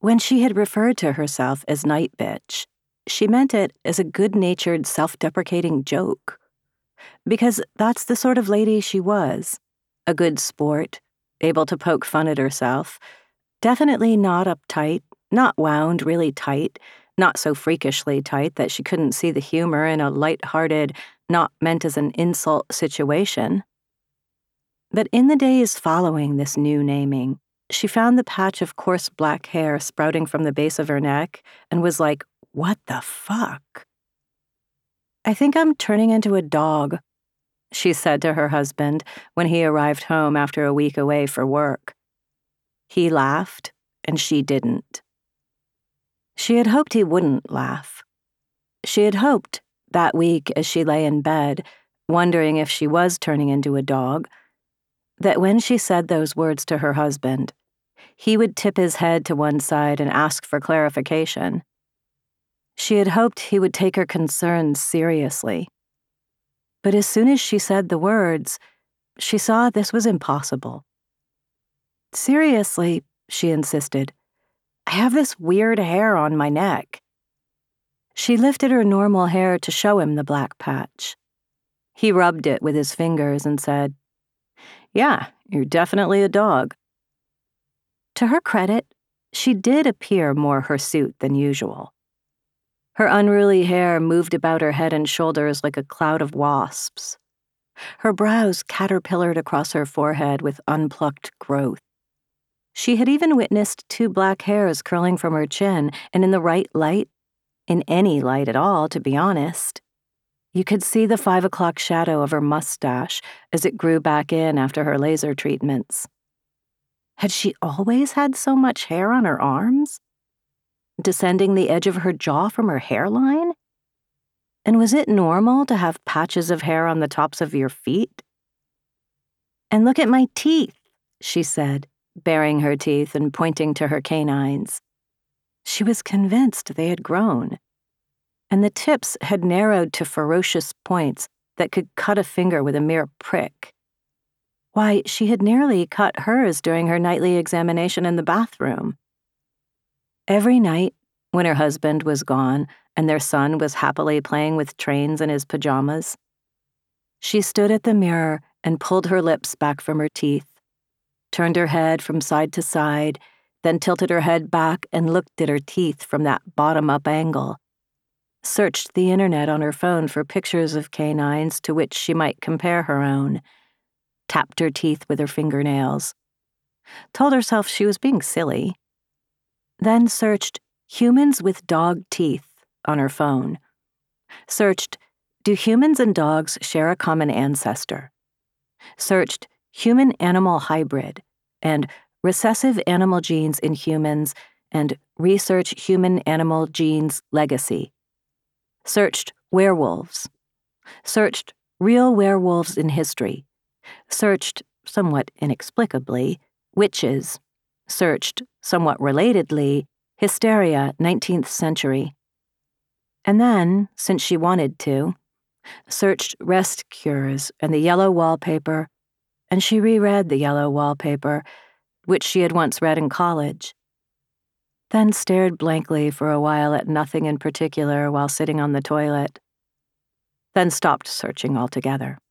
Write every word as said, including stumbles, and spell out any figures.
When she had referred to herself as Night Bitch, she meant it as a good-natured, self-deprecating joke. Because that's the sort of lady she was. A good sport, able to poke fun at herself, definitely not uptight, not wound really tight, not so freakishly tight that she couldn't see the humor in a light-hearted, not meant as an insult situation. But in the days following this new naming, she found the patch of coarse black hair sprouting from the base of her neck and was like, what the fuck? I think I'm turning into a dog, she said to her husband when he arrived home after a week away for work. He laughed, and she didn't. She had hoped he wouldn't laugh. She had hoped, that week as she lay in bed, wondering if she was turning into a dog, that when she said those words to her husband, he would tip his head to one side and ask for clarification. She had hoped he would take her concerns seriously. But as soon as she said the words, she saw this was impossible. Seriously, she insisted, I have this weird hair on my neck. She lifted her normal hair to show him the black patch. He rubbed it with his fingers and said, Yeah, you're definitely a dog. To her credit, she did appear more hirsute than usual. Her unruly hair moved about her head and shoulders like a cloud of wasps. Her brows caterpillared across her forehead with unplucked growth. She had even witnessed two black hairs curling from her chin, and in the right light, in any light at all, to be honest, you could see the five o'clock shadow of her mustache as it grew back in after her laser treatments. Had she always had so much hair on her arms? Descending the edge of her jaw from her hairline? And was it normal to have patches of hair on the tops of your feet? And look at my teeth, she said, baring her teeth and pointing to her canines. She was convinced they had grown, and the tips had narrowed to ferocious points that could cut a finger with a mere prick. Why, she had nearly cut hers during her nightly examination in the bathroom. Every night, when her husband was gone and their son was happily playing with trains in his pajamas, she stood at the mirror and pulled her lips back from her teeth, turned her head from side to side, then tilted her head back and looked at her teeth from that bottom-up angle, searched the internet on her phone for pictures of canines to which she might compare her own, tapped her teeth with her fingernails, told herself she was being silly, then searched humans with dog teeth on her phone, searched do humans and dogs share a common ancestor, searched human-animal hybrid and recessive animal genes in humans and research human-animal genes legacy, searched werewolves, searched real werewolves in history, searched, somewhat inexplicably, witches, searched, somewhat relatedly, hysteria, nineteenth century. And then, since she wanted to, searched rest cures and the yellow wallpaper, and she reread the yellow wallpaper, which she had once read in college, then stared blankly for a while at nothing in particular while sitting on the toilet, then stopped searching altogether.